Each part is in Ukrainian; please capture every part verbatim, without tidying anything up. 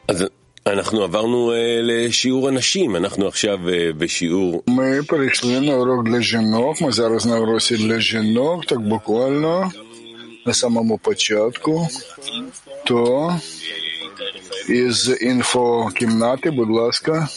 אנחנו עברנו לשיעור הנשים, אנחנו עכשיו בשיעור... Ми перейшли на урок для жінок, ми зараз на уроці для жінок, так буквально, на самому початку. То із інфокімнати, будь ласка.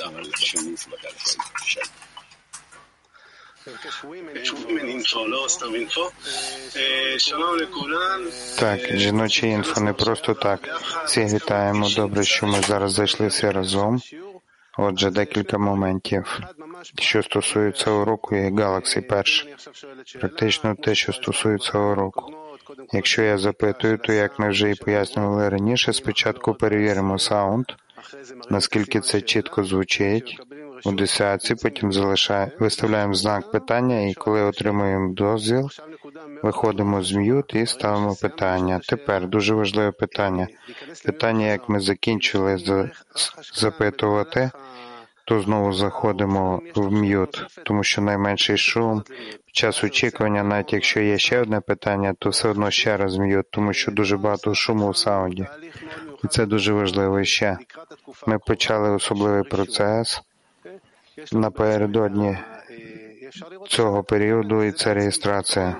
Так, жіноче інфо не просто так. Всі вітаємо. Добре, що ми зараз зайшли всі разом. Отже, декілька моментів, що стосується уроку і Galaxy перше. Практично те, що стосується уроку. Якщо я запитую, то, як ми вже і пояснювали раніше, спочатку перевіримо саунд, наскільки це чітко звучить у десятці, потім залишаємо, виставляємо знак питання, і коли отримуємо дозвіл, виходимо з м'ют і ставимо питання. Тепер дуже важливе питання. Питання, як ми закінчили за, запитувати, то знову заходимо в м'ют, тому що найменший шум під час очікування, навіть якщо є ще одне питання, то все одно ще раз м'ют, тому що дуже багато шуму в саунді. І це дуже важливо. І ще ми почали особливий процес напередодні цього періоду, і це реєстрація.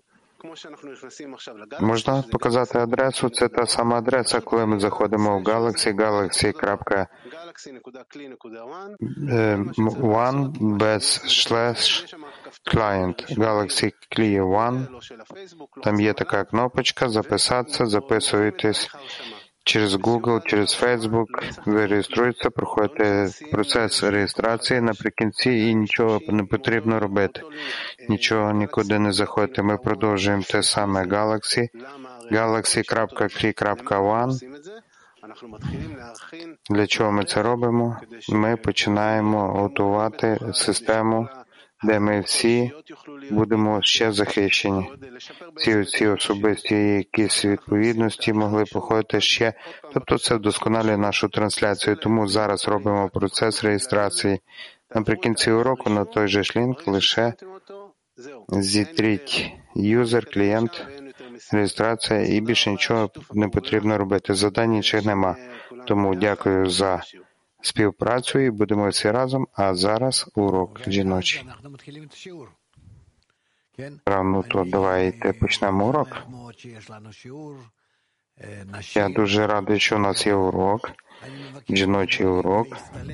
Можна показати адресу? Це та сама адреса, коли ми заходимо в Galaxy, galaxy.one без slash client, Galaxy Clear One. Там є така кнопочка «Записатися», записуєтесь через Google, через Facebook, ви реєструєтеся, проходите процес реєстрації наприкінці і нічого не потрібно робити. Нічого нікуди не заходити. Ми продовжуємо те саме Galaxy, galaxy.cli.one. Для чого ми це робимо? Ми починаємо готувати систему, де ми всі будемо ще захищені. Ці, ці особисті якісь відповідності могли походити ще. Тобто це вдосконалює нашу трансляцію. Тому зараз робимо процес реєстрації. Наприкінці уроку на той же ж лінк лише зітріть юзер, клієнт, реєстрація і більше нічого не потрібно робити. Завдань інших нема. Тому дякую за співпрацю і будемо всі разом. А зараз урок жіночий. Ну то давайте почнемо урок. Я дуже радий, що у нас є урок, жіночий урок.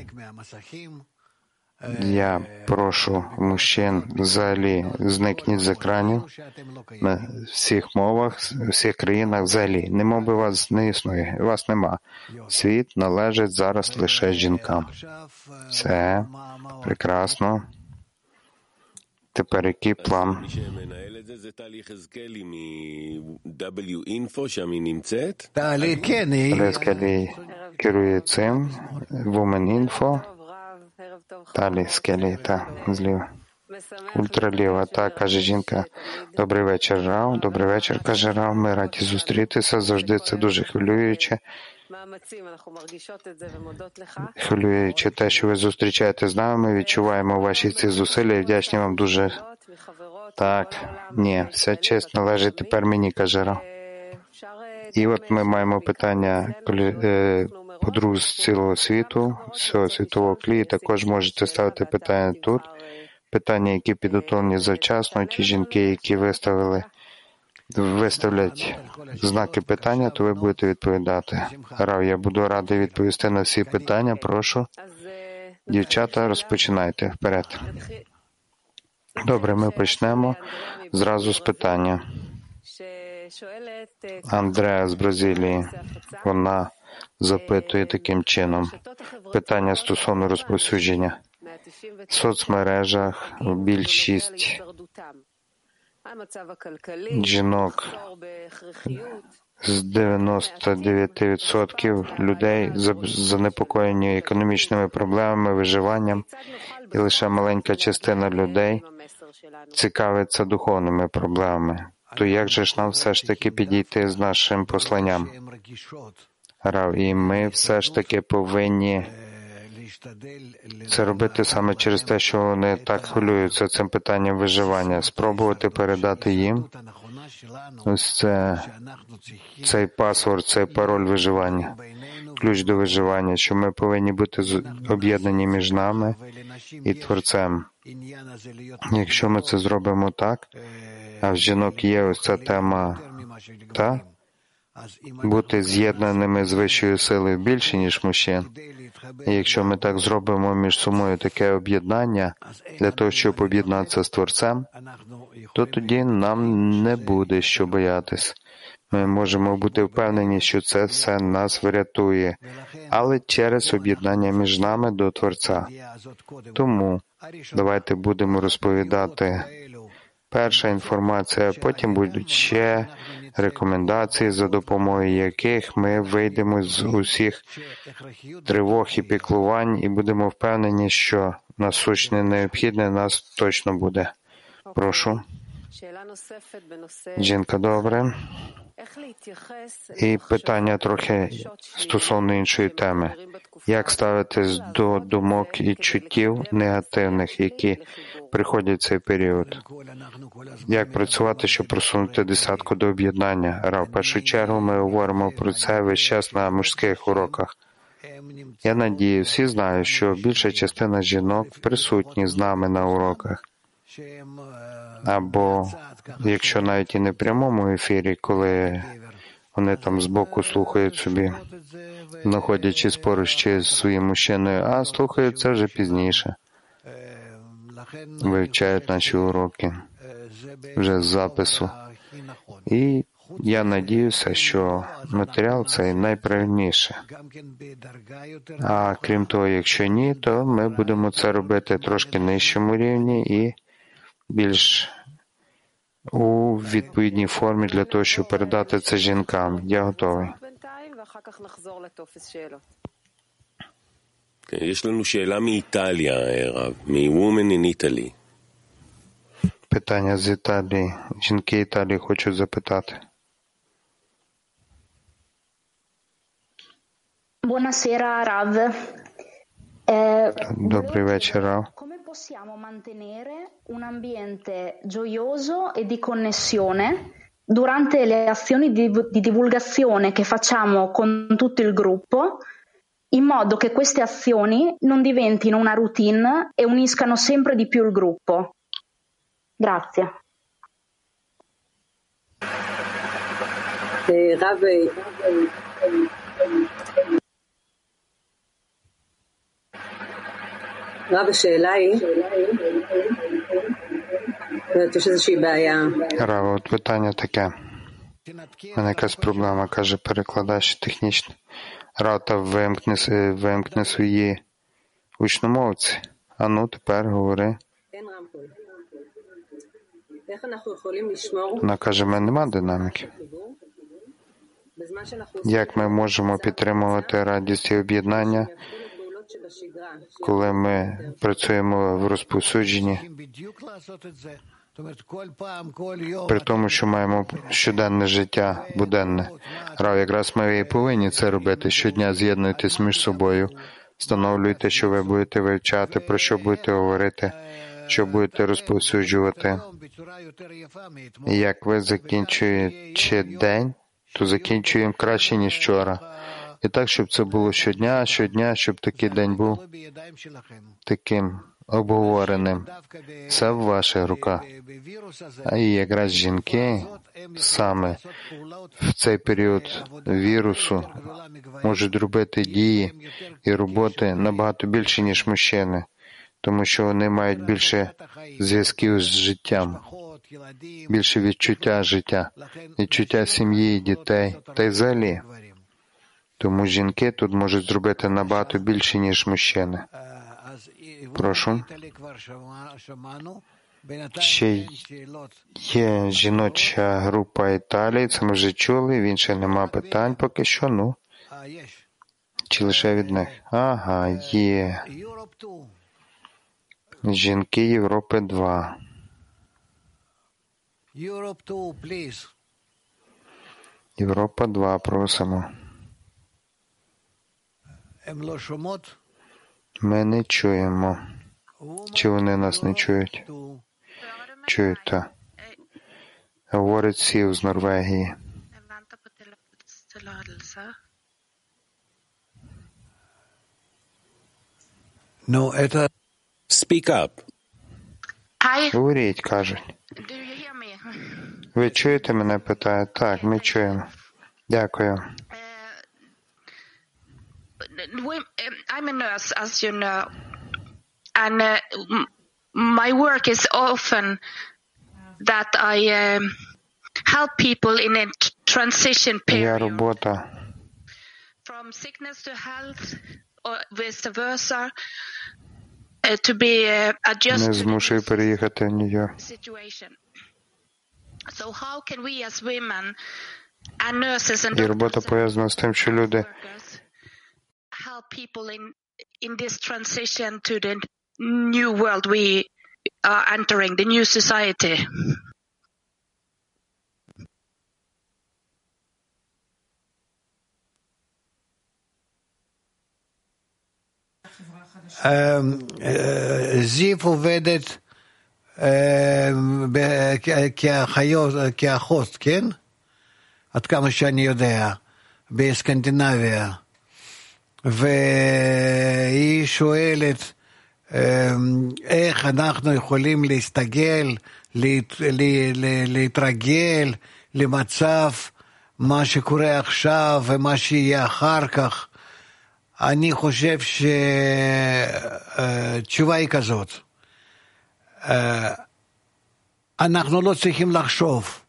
Я прошу мужчин взагалі зникніть з екранів на всіх мовах, в всіх країнах взагалі. Немов би вас не існує, вас нема. Світ належить зараз лише жінкам. Все, прекрасно. Тепер який план? Скелі керує цим, Women Info. Далі Скелі, та, зліва. Ультраліва, так, каже жінка. Добрий вечір, Рав. Добрий вечір, каже Рав. Ми раді зустрітися. Завжди це дуже хвилююче. Хвилююче те, що ви зустрічаєте з нами. Ми відчуваємо ваші ці зусилля і вдячні вам дуже. Так, ні, вся честь належить тепер мені, каже Рав. І от ми маємо питання подруг з цілого світу, з цього світового клію. Також можете ставити питання тут. Питання, які підготовлені завчасно. Ті жінки, які виставили, виставлять знаки питання, то ви будете відповідати. Рав, я буду радий відповісти на всі питання. Прошу. Дівчата, розпочинайте. Вперед. Добре, ми почнемо зразу з питання. Андреа з Бразилії. Вона запитує таким чином. Питання стосовно розповсюдження. В соцмережах більшість жінок з дев'яносто дев'ять відсотків людей занепокоєні економічними проблемами, виживанням, і лише маленька частина людей цікавиться духовними проблемами. То як же ж нам все ж таки підійти з нашим посланням? Рав, і ми все ж таки повинні це робити саме через те, що вони так хвилюються цим питанням виживання. Спробувати передати їм Ось це, цей паспорт, цей пароль виживання, ключ до виживання, що ми повинні бути об'єднані між нами і Творцем. Якщо ми це зробимо так, а в жінок є ось ця тема, та, бути з'єднаними з вищою силою більше, ніж мужчин. І якщо ми так зробимо між собою таке об'єднання для того, щоб об'єднатися з Творцем, то тоді нам не буде що боятись. Ми можемо бути впевнені, що це все нас врятує, але через об'єднання між нами до Творця. Тому давайте будемо розповідати перша інформація, потім будуть ще рекомендації, за допомогою яких ми вийдемо з усіх тривог і піклувань і будемо впевнені, що насущне необхідне нас точно буде. Прошу. Жінка, добре. І питання трохи стосовно іншої теми. Як ставитись до думок і чуттів негативних, які приходять в цей період? Як працювати, щоб просунути десятку до об'єднання? Ра, в першу чергу ми говоримо про це весь час на мужських уроках. Я надію, всі знають, що більша частина жінок присутні з нами на уроках. Або, якщо навіть і не в прямому ефірі, коли вони там збоку слухають собі, знаходячись поруч чи з своїм мужчиною, а слухають це вже пізніше. Вивчають наші уроки вже з запису. І я надіюся, що матеріал цей найправильніше. А крім того, якщо ні, то ми будемо це робити трошки нижчому рівні і більш у відповідній формі для того, щоб передати це жінкам. Я готовий. יש לנו שאלה מאיטליה, הרב, מ-Women in Italy. Питання з Італії. Жінки Італії хочуть запитати. Buonasera, Rav. Eh, Добрий вечір, Рав. Come possiamo mantenere un ambiente gioioso e di connessione durante le azioni di, di divulgazione che facciamo con tutto il gruppo, in modo che queste azioni non diventino una routine e uniscano sempre di più il gruppo? Grazie. Eh, Rav, רב, השאלה היא, יש איזושהי בעיה. Рав, от питання таке. У мене якась проблема, каже перекладач технічний. Рав, та вимкни, вимкни свої гучномовці. А ну, тепер говори. Вона каже, в мене нема динаміки. Як ми можемо підтримувати радість і об'єднання, коли ми працюємо в розповсюдженні, при тому, що маємо щоденне життя, буденне. Рав, якраз ми і повинні це робити. Щодня з'єднуйтесь між собою, встановлюйте, що ви будете вивчати, про що будете говорити, що будете розповсюджувати. І як ви закінчуєте день, то закінчуємо краще, ніж вчора. І так, щоб це було щодня, щодня, щоб такий день був таким обговореним. Все в ваших руках. А і якраз жінки саме в цей період вірусу можуть робити дії і роботи набагато більше, ніж мужчини, тому що вони мають більше зв'язків з життям, більше відчуття життя, відчуття сім'ї, дітей, та й взагалі. Тому жінки тут можуть зробити набагато більше, ніж мужчини. Прошу. Ще є жіноча група Італії, це ми вже чули, в інших нема питань поки що, ну. Чи лише від них? Ага, є. Жінки Європи два. Європа два, просимо. Ми не чуємо. Чи вони нас не чують? Чують, так. говорить Сів з Норвегії. Ну, это... Speak up. Говоріть, кажуть. Ви чуєте мене, питають? Так, ми чуємо. Дякую. I'm a nurse, as you know, and uh, my work is often that I uh, help people in a transition Я period робота. from sickness to health, or vice versa, uh, to be uh, Не adjusted to змушую переїхати в Нью-Йорк. the situation. So how can we as women and nurses and І робота doctors and пов'язана з тим, що люди workers help people in in this transition to the new world we are entering, the new society? זיו עובדת כאחות, כן? עד כמה שאני יודע, בסקנדינביה. והיא שואלת איך אנחנו יכולים להסתגל, להתרגל למצב מה שקורה עכשיו ומה שיהיה אחר כך. אני חושב שהתשובה היא כזאת. אנחנו לא צריכים לחשוב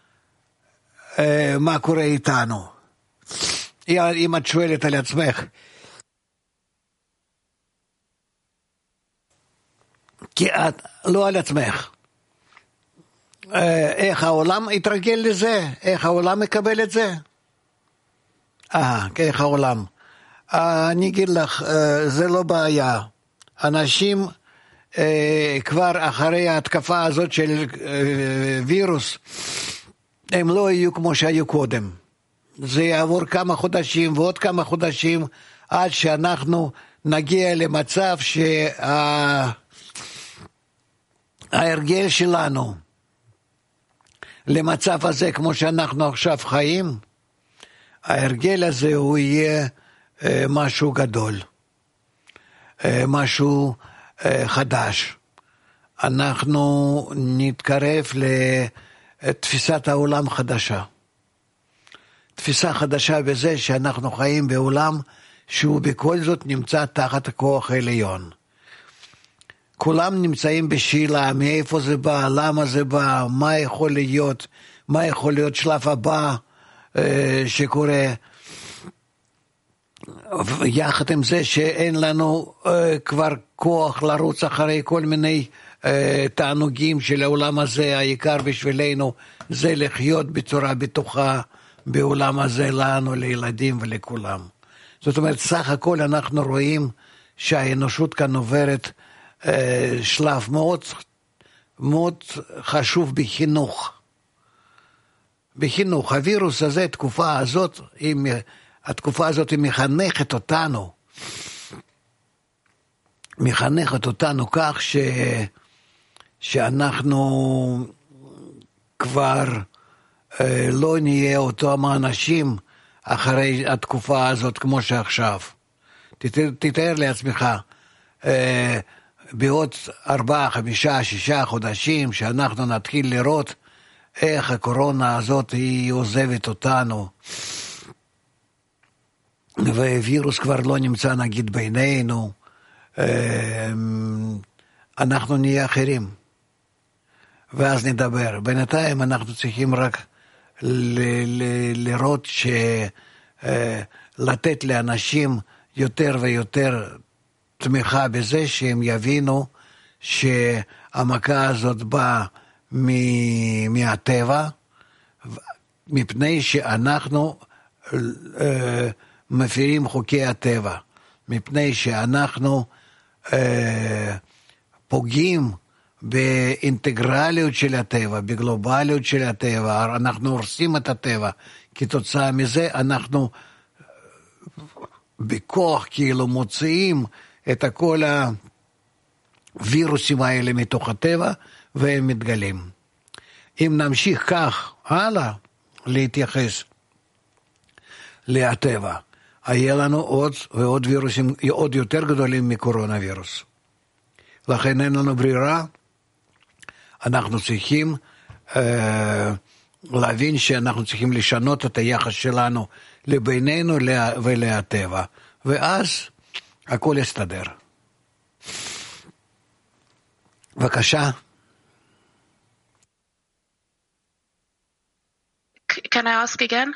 מה קורה איתנו. אם את שואלת על עצמך, כי את לא על עצמך. איך העולם יתרגל לזה? איך העולם מקבל את זה? אה, איך העולם. אני אגיד לך, זה לא בעיה. אנשים כבר אחרי ההתקפה הזאת של וירוס, הם לא יהיו כמו שהיו קודם. זה יעבור כמה חודשים ועוד כמה חודשים, עד שאנחנו נגיע למצב שההרגל שלנו, למצב הזה כמו שאנחנו עכשיו חיים, ההרגל הזה הוא יהיה משהו גדול, משהו חדש. אנחנו נתקרב לתפיסת העולם חדשה. תפיסה חדשה בזה שאנחנו חיים בעולם שהוא בכל זאת נמצא תחת הכוח העליון. כולם נמצאים בשאלה מאיפה זה בא, למה זה בא, מה יכול להיות, מה יכול להיות שלב הבא שקורה. יחד עם זה שאין לנו כבר כוח לרוץ אחרי כל מיני תענוגים של העולם הזה, העיקר בשבילנו זה לחיות בצורה בטוחה בעולם הזה לנו, לילדים ולכולם. זאת אומרת, סך הכל אנחנו רואים שהאנושות כאן עוברת שלב מאוד, מאוד חשוב בחינוך. בחינוך, הווירוס הזה, התקופה הזאת, התקופה הזאת היא מחנכת אותנו, מחנכת אותנו כך ש, שאנחנו כבר אה, לא נהיה אותם האנשים אחרי התקופה הזאת כמו שעכשיו. תתאר, תתאר לעצמך, אה, בעוד ארבעה, חמישה, שישה חודשים שאנחנו נתחיל לראות איך הקורונה הזאת היא עוזבת אותנו, ווירוס כבר לא נמצא נגיד בינינו, אנחנו נהיה אחרים, ואז נדבר. בינתיים אנחנו צריכים רק ל- ל- לראות שלתת לאנשים יותר ויותר תמיכה בזה שהם יבינו שהמכה הזאת באה מהטבע, מפני שאנחנו מפירים חוקי הטבע, מפני שאנחנו אה, פוגעים באינטגרליות של הטבע, בגלובליות של הטבע, אנחנו הורסים את הטבע, כתוצאה מזה אנחנו בכוח כאילו מוציאים את כל הווירוסים האלה מתוך הטבע והם מתגלים. אם נמשיך כך הלאה להתייחס להטבע, היה לנו עוד ועוד וירוסים עוד יותר גדולים מקורונה וירוס. לכן אין לנו ברירה, אנחנו צריכים אה, להבין שאנחנו צריכים לשנות את היחס שלנו לבינינו ולהטבע, ואז הכל יסתדר. בבקשה. Can I ask again?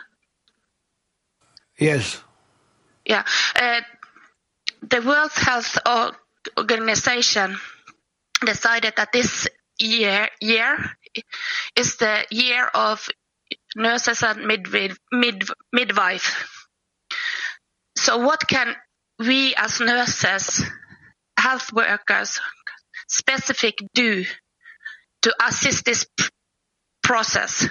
Yes. Yeah. Uh, the World Health Organization decided that this year, year is the year of nurses and midwife, mid, midwife. So what can we as nurses, health workers, specific do to assist this p- process?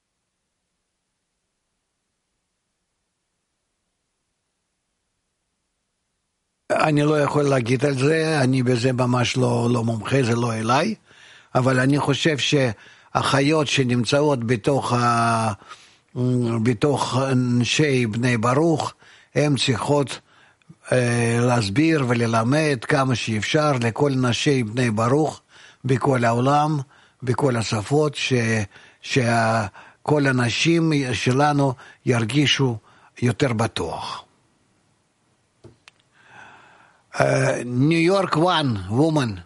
אני לא יכול להגיד על זה, אני בזה ממש לא, לא מומחה, זה לא אליי, אבל אני חושב שהחיות שנמצאות בתוך, ה, בתוך אנשי בני ברוך, הן צריכות אה, להסביר וללמד כמה שאפשר לכל נשי בני ברוך בכל העולם, בכל השפות, ש, שכל הנשים שלנו ירגישו יותר בטוח. Uh, New York one woman.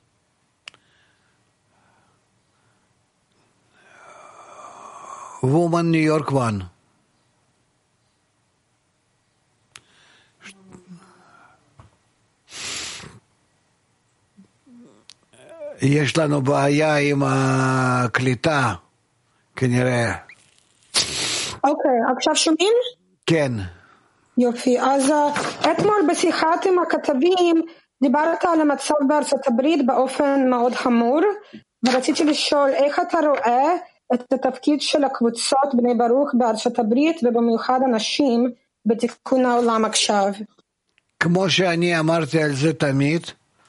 Woman New York one. יש לנו בעיה עם הקליטה, כנראה. אוקיי, עכשיו שומעים? כן. יופי, אז אתמול בשיחת עם הכתבים דיברת על המצב בארצות הברית באופן מאוד חמור, ורציתי לשאול איך אתה רואה את התפקיד של הקבוצות בני ברוך בארצות הברית ובמיוחד הנשים בתיקון העולם עכשיו. כמו שאני אמרתי על זה תמיד,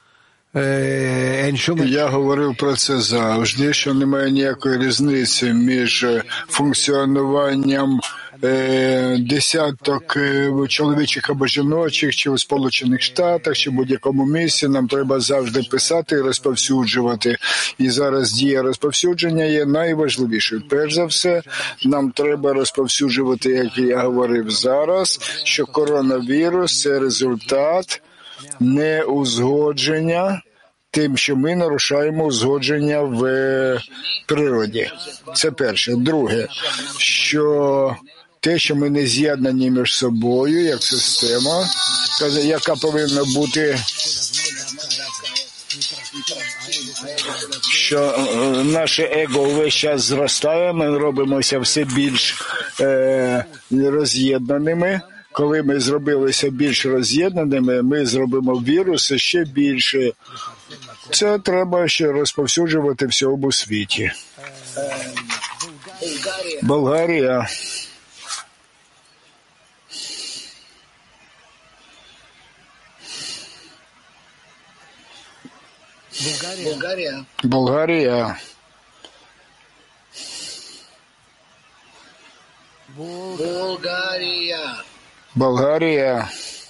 Я говорив про це завжди, що немає ніякої різниці між функціонуванням е, десяток е, чоловічих або жіночих, чи в Сполучених Штатах, чи в будь-якому місці. Нам треба завжди писати і розповсюджувати. І зараз дія розповсюдження є найважливішою. Перш за все, нам треба розповсюджувати, як я говорив зараз, що коронавірус – це результат неузгодження тим, що ми нарушаємо узгодження в природі. Це перше. Друге, що те, що ми не з'єднані між собою, як система, яка повинна бути, що наше его весь час зростає, ми робимося все більш е, роз'єднаними. Коли ми зробилися більш роз'єднаними, ми зробимо віруси ще більше. Це треба ще розповсюджувати всьому світі. Болгарія. Болгарія. Болгарія. Болгарія. Болгарія.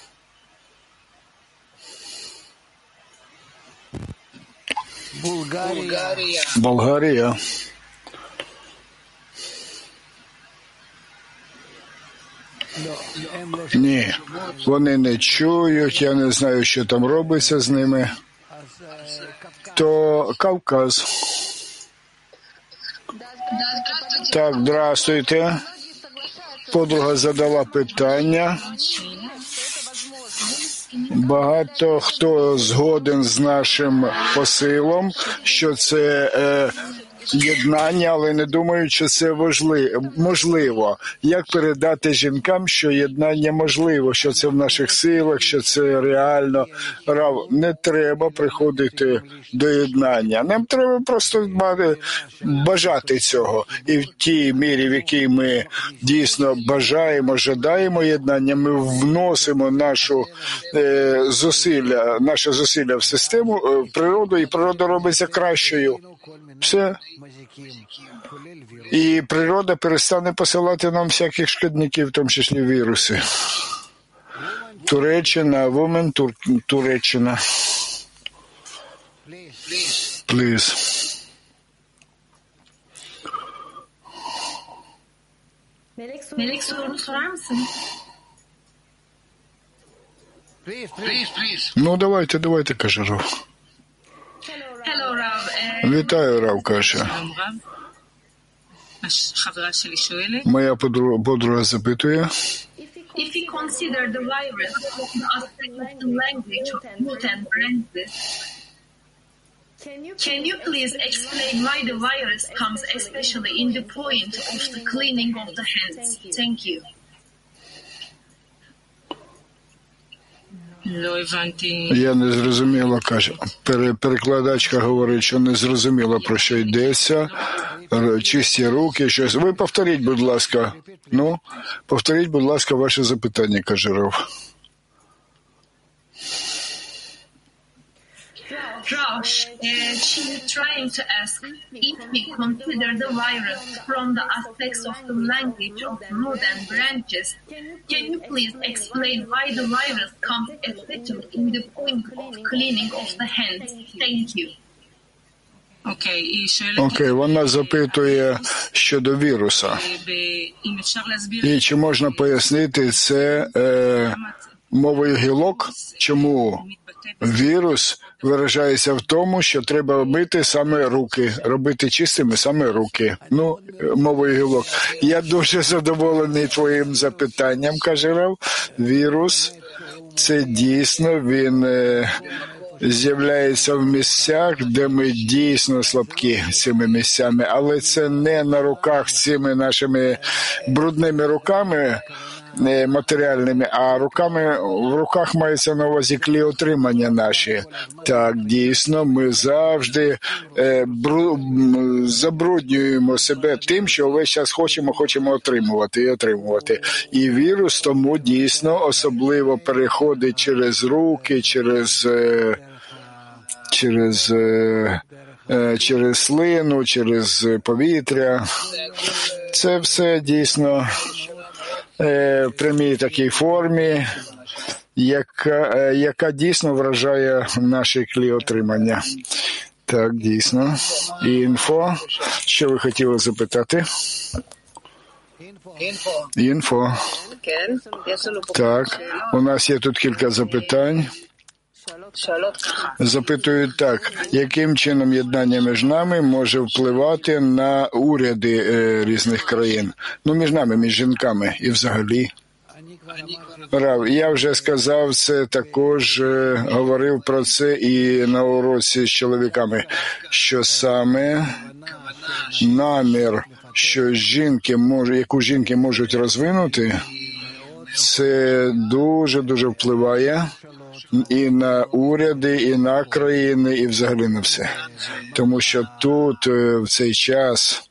Болгарія. Болгарія. Ні, вони не чують, я не знаю, що там робиться з ними. То Кавказ. Так, здравствуйте. Подруга задала питання. Багато хто згоден з нашим посилом, що це е, єднання, але не думають, що це можливо. Як передати жінкам, що єднання можливо, що це в наших силах, що це реально. Не треба приходити до єднання. Нам треба просто бажати цього. І в тій мірі, в якій ми дійсно бажаємо, жадаємо єднання, ми вносимо нашу е, зусилля, наше зусилля в систему, в природу, і природа робиться кращою. Все. І природа перестане посилати нам всяких шкідників, в тому числі віруси. Туреччина, woman, Тур, Туреччина. Please. Melek sorunu sorar mısın? Ну, давайте, давайте, каже Рав. Hello, Rav. Вітаю, Рав, каже. Моя подруга запитує. If we consider the virus the aspect of the language of root and branches, can you please explain why the virus comes especially in the point of the cleaning of the hands? Thank you. Я не зрозуміла, каже. Перекладачка говорить, що не зрозуміла, про що йдеться. Чисті руки, щось. Ви повторіть, будь ласка. Ну, повторіть, будь ласка, ваше запитання, каже Рав. Josh, uh, she's trying to ask if we consider the virus from the aspects of the language of root and branches. Can you please explain why the virus comes especially in the point of cleaning of the hands? Thank you. Окей, okay, вона запитує щодо віруса. І чи можна пояснити це е, мовою гілок, чому вірус виражається в тому, що треба мити саме руки, робити чистими саме руки. Ну, мовою гілок. Я дуже задоволений твоїм запитанням, каже Рав. Вірус, це дійсно, він е, з'являється в місцях, де ми дійсно слабкі цими місцями, але це не на руках цими нашими брудними руками, матеріальними, а руками, в руках мається на увазі кліотримання наші. Так, дійсно, ми завжди е, бру, забруднюємо себе тим, що весь час хочемо, хочемо отримувати і отримувати. І вірус тому дійсно особливо переходить через руки, через, е, через, е, е, через слину, через повітря. Це все дійсно в прямій такій формі, яка, яка дійсно вражає наші кліотримання. Так, дійсно. І інфо. Що ви хотіли запитати? Інфо. Так, у нас є тут кілька запитань. Запитують так, яким чином єднання між нами може впливати на уряди е, різних країн? Ну, між нами, між жінками і взагалі. Рав, я вже сказав це, також е, говорив про це і на уроці з чоловіками, що саме намір, що жінки може, яку жінки можуть розвинути, це дуже-дуже впливає і на уряди, і на країни, і взагалі на все. Тому що тут, в цей час,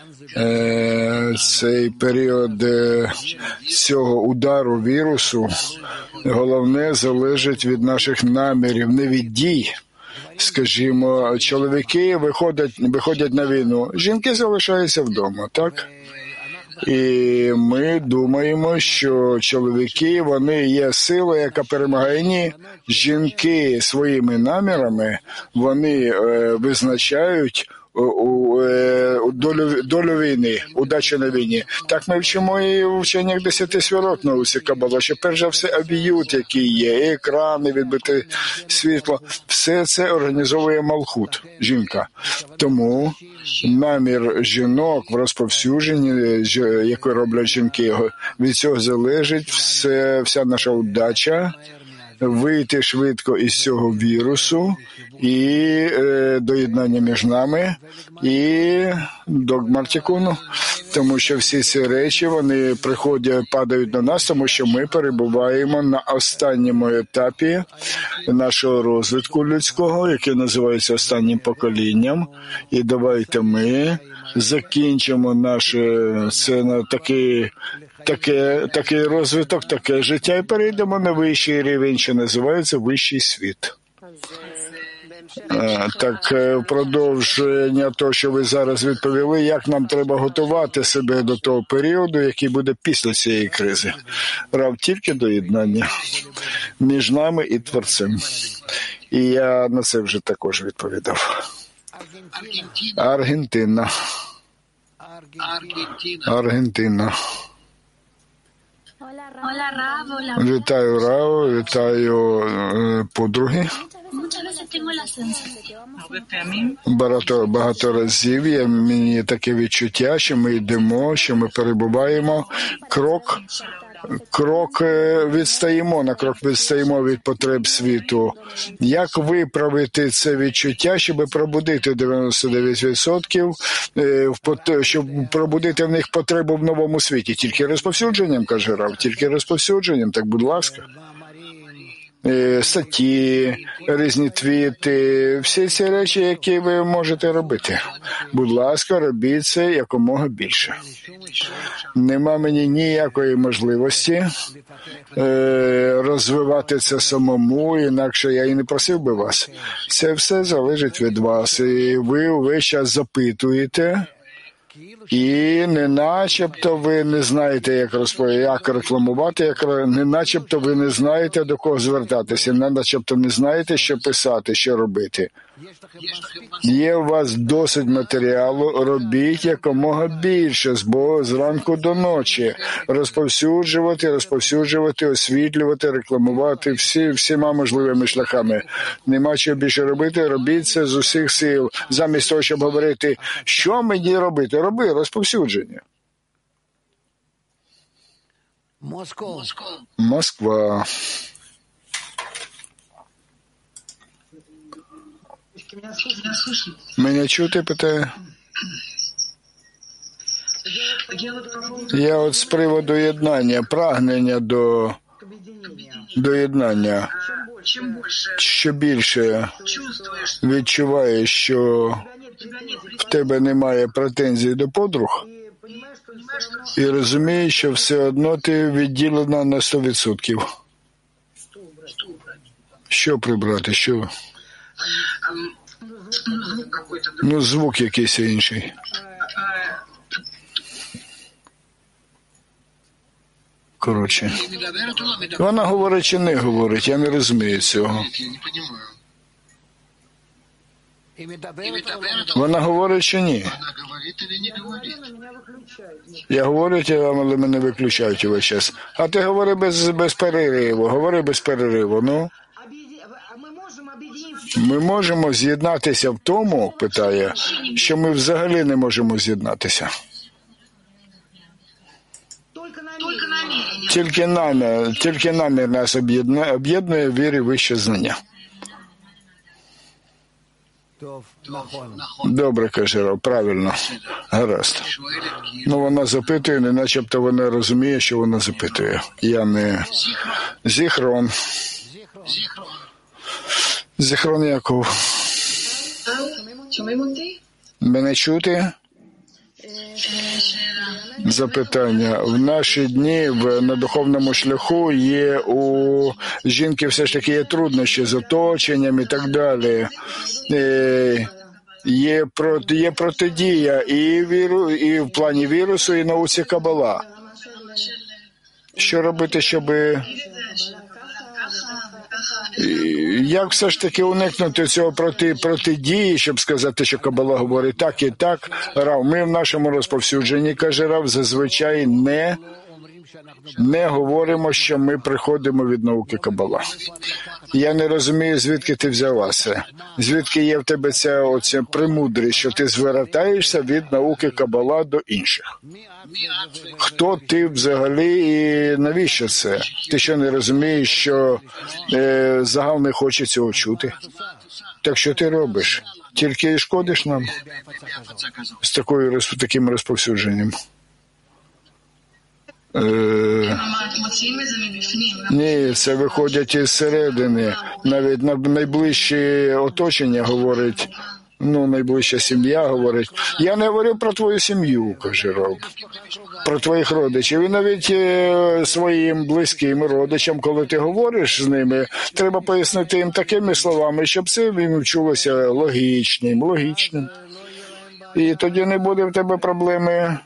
цей період цього удару вірусу, головне залежить від наших намірів, не від дій. Скажімо, чоловіки виходять, виходять на війну, жінки залишаються вдома, так? І ми думаємо, що чоловіки, вони є сила, яка перемагає. Ні, жінки своїми намірами, вони е, визначають у, е, долю, долю війни, удачу на війні. Так ми вчимо і в вченнях десяти свірот на усі Кабала, що перш за все абіют, який є, екрани, відбите світло, все це організовує Малхут, жінка. Тому намір жінок в розповсюдженні, яку роблять жінки, від цього залежить все, вся наша удача, вийти швидко із цього вірусу і е, доєднання між нами і до Гмартікуну, тому що всі ці речі, вони приходять, падають на нас, тому що ми перебуваємо на останньому етапі нашого розвитку людського, який називається останнім поколінням, і давайте ми закінчимо наше, це на такий Таке, такий розвиток, таке життя, і перейдемо на вищий рівень, що називається вищий світ. Так, в продовження того, що ви зараз відповіли, як нам треба готувати себе до того періоду, який буде після цієї кризи. Рав, тільки доєднання між нами і Творцем. І я на це вже також відповідав. Аргентина. Аргентина. Вітаю, Рав, вітаю подруги. Багато, багато разів є мені таке відчуття, що ми йдемо, що ми перебуваємо крок, крок відстаємо, на крок відстаємо від потреб світу. Як виправити це відчуття, щоб пробудити дев'яносто дев'ять відсотків, щоб пробудити в них потребу в новому світі? Тільки розповсюдженням, каже Рав, тільки розповсюдженням, так будь ласка. Статті, різні твіти, всі ці речі, які ви можете робити. Будь ласка, робіть це якомога більше. Нема мені ніякої можливості е, розвивати це самому, інакше я і не просив би вас. Це все залежить від вас. І ви увесь час запитуєте, і не начебто ви не знаєте, як розповідати, як рекламувати, як не начебто ви не знаєте, до кого звертатися, не начебто не знаєте, що писати, що робити. Є у вас досить матеріалу, робіть якомога більше, з ранку до ночі. Розповсюджувати, розповсюджувати, освітлювати, рекламувати всі, всіма можливими шляхами. Нема чого більше робити, робіть це з усіх сил. Замість того, щоб говорити, що мені робити, роби розповсюдження. Москва. Москва. Мене чути, питає? Я от з приводу єднання, прагнення до, до єднання. Що більше відчуваєш, що в тебе немає претензій до подруг, і розумієш, що все одно ти відділена на сто відсотків. Що прибрати, що? Ну, звук якийсь інший. Коротше. Вона говорить чи не говорить, я не розумію цього. Вона говорить чи ні? Я говорю, але мене виключають увесь час. А ти говори без, без перериву, говори без перериву, ну. Ми можемо з'єднатися в тому, питає, що ми взагалі не можемо з'єднатися. Тільки намір, тільки намір нас об'єднує, об'єднує вірі вище знання. Добре, каже Рав, правильно, гаразд. Ну, вона запитує, не начебто вона розуміє, що вона запитує. Я не... Зіхрон. Зіхрон Яков. Мене чути? Запитання. В наші дні в, на духовному шляху є у жінки все ж таки є труднощі з оточенням і так далі. Е, є, проти, є протидія і, віру, і в плані вірусу, і науці Кабала. Що робити, щоб... Як все ж таки уникнути цього проти, протидії, щоб сказати, що Кабала говорить так і так? Рав, ми в нашому розповсюдженні, каже Рав, зазвичай не, не говоримо, що ми приходимо від науки Кабала. Я не розумію, звідки ти взяла це. Звідки є в тебе ця оця премудрість, що ти звертаєшся від науки Кабала до інших. Хто ти взагалі і навіщо це? Ти що не розумієш, що е, загал не хоче цього чути? Так що ти робиш? Тільки і шкодиш нам з такою, таким розповсюдженням. Е, ні, це виходять із середини. Навіть на найближче оточення говорить, Ну, найближча сім'я говорить. Я не говорю про твою сім'ю, каже Рав. Про твоїх родичів. І навіть е, своїм близьким родичам, коли ти говориш з ними, треба пояснити їм такими словами, щоб це їм чулося логічним, логічним. І тоді не буде в тебе проблеми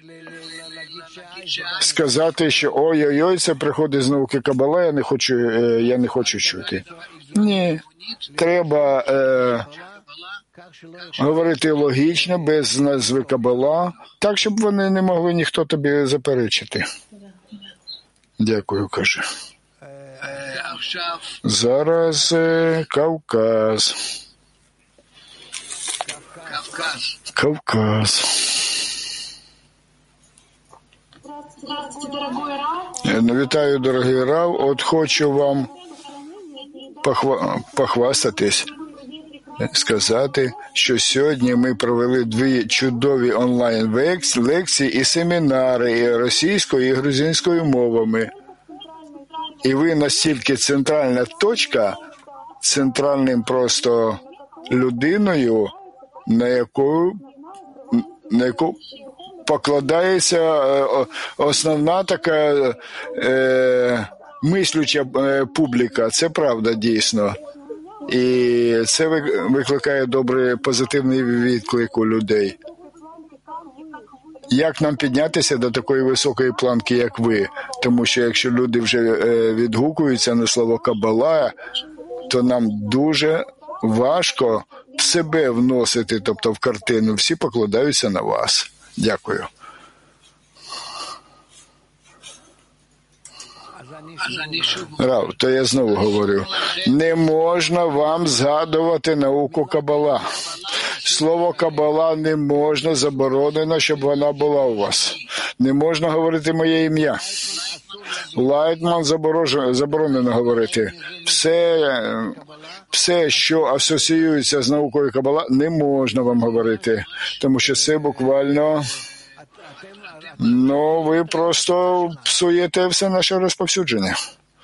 сказати, що ой-ой-ой, це приходить з науки Кабала, я не хочу, е, я не хочу чути. Ні, треба е, говорити логічно, без назви Кабала, так, щоб вони не могли ніхто тобі заперечити. Дякую, каже. Зараз е, Кавказ. Кавказ. Вітаю, дорогий Рав. От хочу вам похва... похвастатись, сказати, що сьогодні ми провели дві чудові онлайн-лекції і семінари і російською, і грузинською мовами. І ви настільки центральна точка, центральним просто людиною, на яку, на яку покладається основна така е, мислюча публіка. Це правда, дійсно. І це викликає добрий позитивний відклик у людей. Як нам піднятися до такої високої планки, як ви? Тому що якщо люди вже е, відгукуються на слово Кабала, то нам дуже важко в себе вносити, тобто в картину. Всі покладаються на вас. Дякую. Рав, то я знову говорю. Не можна вам згадувати науку Кабала. Слово Кабала не можна, заборонено, щоб вона була у вас. Не можна говорити моє ім'я. Лайтман заборонено говорити. Все, все, що асоціюється з наукою Кабала, не можна вам говорити. Тому що це буквально... Ну, ви просто псуєте все наше розповсюдження.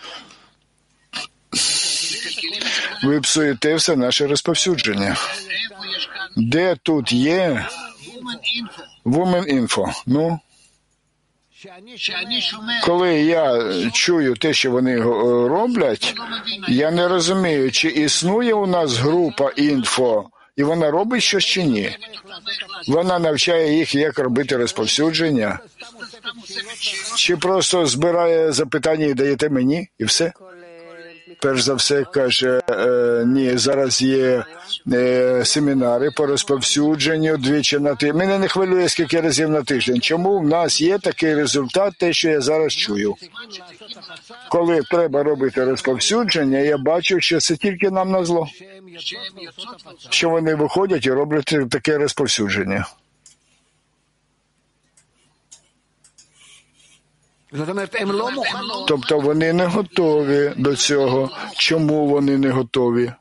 Ви псуєте все наше розповсюдження. Де тут є Women Info? Ну, коли я чую те, що вони роблять, я не розумію, чи існує у нас група інфо, і вона робить щось чи ні. Вона навчає їх, як робити розповсюдження. Чи просто збирає запитання і даєте мені, і все? Перш за все, каже, е, ні, зараз є е, семінари по розповсюдженню двічі на тиждень. Мене не хвилює, скільки разів на тиждень. Чому в нас є такий результат, те, що я зараз чую? Коли треба робити розповсюдження, я бачу, що це тільки нам на зло. Що вони виходять і роблять таке розповсюдження. Тобто вони не готові до цього. Чому вони не готові?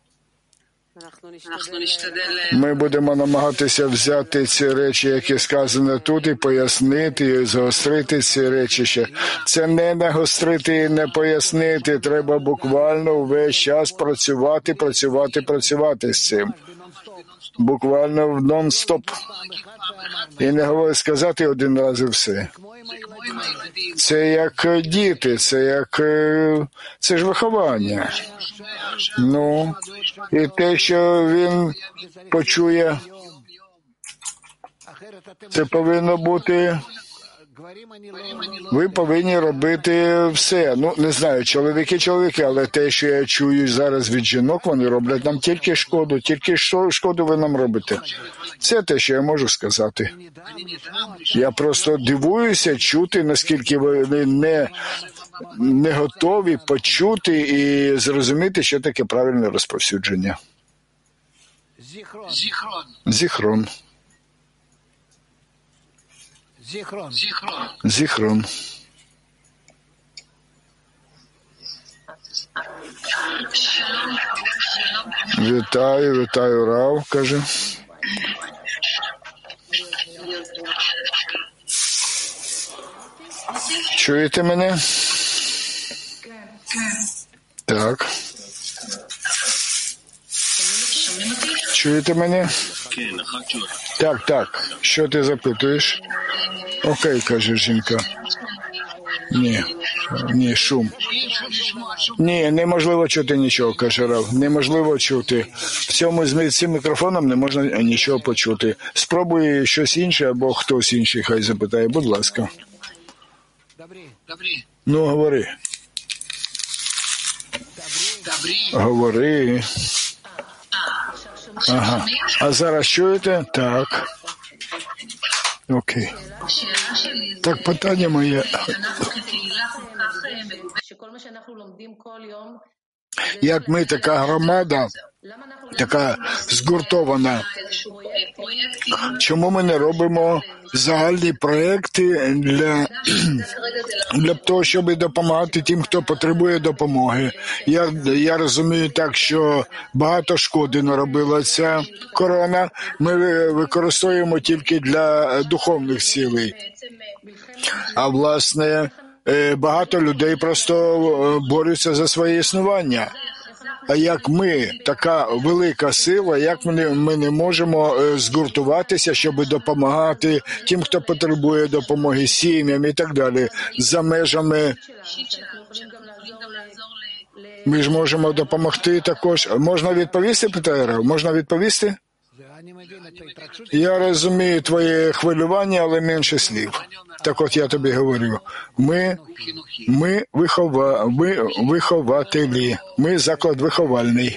Ми будемо намагатися взяти ці речі, які сказані тут, і пояснити, і згострити ці речі ще. Це не нагострити і не пояснити. Треба буквально весь час працювати, працювати, працювати з цим. Буквально в нон-стоп. І не говорю сказати один раз і все. Це як діти, це як... Це ж виховання. Ну, і те, що він почує, це повинно бути... Ви повинні робити все. Ну, не знаю, чоловіки, чоловіки, але те, що я чую зараз від жінок, вони роблять нам тільки шкоду. Тільки шкоду ви нам робите. Це те, що я можу сказати. Я просто дивуюся чути, наскільки ви не, не готові почути і зрозуміти, що таке правильне розповсюдження. Зіхрон. Зіхрон. Зіхрон. Вітаю, вітаю, Рав, каже. Чуєте мене? Так. Чуєте мене? Так, так. Що ти запитуєш? Окей, каже жінка. Ні, ні, шум. Ні, неможливо чути нічого, каже Рав. Неможливо чути. В цьому з цим мікрофоном не можна нічого почути. Спробуй щось інше або хтось інший хай запитає, будь ласка. Ну, говори. Говори. Ага. А зараз чуєте? Так. Окей. Так, питання моє. Як ми, така громада, така згуртована, чому ми не робимо загальні проекти для, для того, щоб допомагати тим, хто потребує допомоги? Я, я розумію так, що багато шкоди наробила ця корона. Ми використовуємо тільки для духовних цілей. А, власне, багато людей просто борються за своє існування. А як ми, така велика сила, як ми не, ми не можемо згуртуватися, щоб допомагати тим, хто потребує допомоги, сім'ям і так далі, за межами. Ми ж можемо допомогти також. Можна відповісти, питає Рав? Можна відповісти? Я розумію твоє хвилювання, але менше слів. Так от я тобі говорю. Ми, ми, вихова, ми вихователі. Ми заклад виховальний.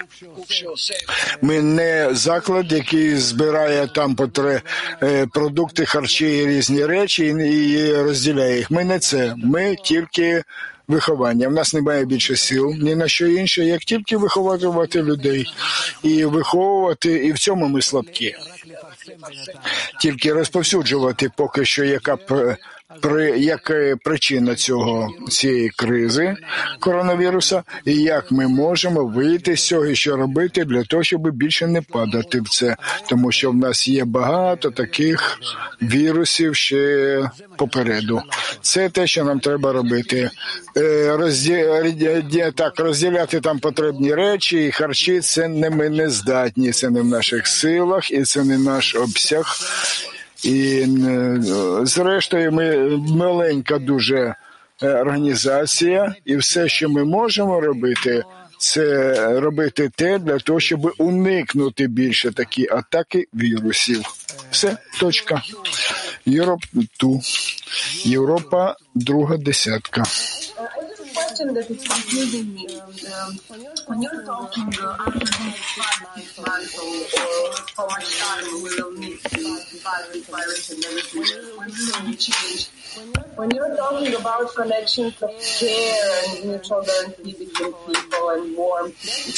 Ми не заклад, який збирає там потре, продукти, харчі і різні речі і розділяє їх. Ми не це. Ми тільки виховання. В нас немає більше сил, ні на що інше, як тільки виховувати людей. І виховувати, і в цьому ми слабкі. Тільки розповсюджувати поки що, яка при, яка причина цього, цієї кризи коронавіруса, і як ми можемо вийти з цього і що робити для того, щоб більше не падати в це. Тому що в нас є багато таких вірусів ще попереду. Це те, що нам треба робити. Розді... Так, розділяти там потрібні речі і харчі, це не ми не здатні, це не в наших силах і це не наш обсяг. І зрештою ми маленька дуже організація, і все, що ми можемо робити, це робити те для того, щоб уникнути більше такі атаки вірусів. Все, точка. Європ ту. Європа друга десятка. Question that is confusing me. Um, when you're talking uh, after these five, six months or, or how much time we will need to, to fight this virus and everything, when will we change? When you're talking about connections of care and mutual guarantee between people and warmth,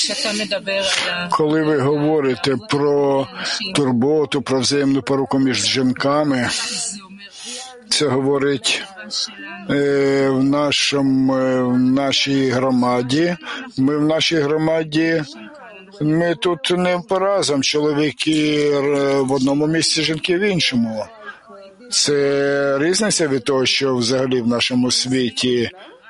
коли ви говорите про турботу, про взаємну поруку між жінками, це говорить е, в, нашому, в нашій громаді. Ми в нашій громаді, ми тут не поразом, чоловіки в одному місці, жінки в іншому. Це різниця від того, що взагалі в нашому світі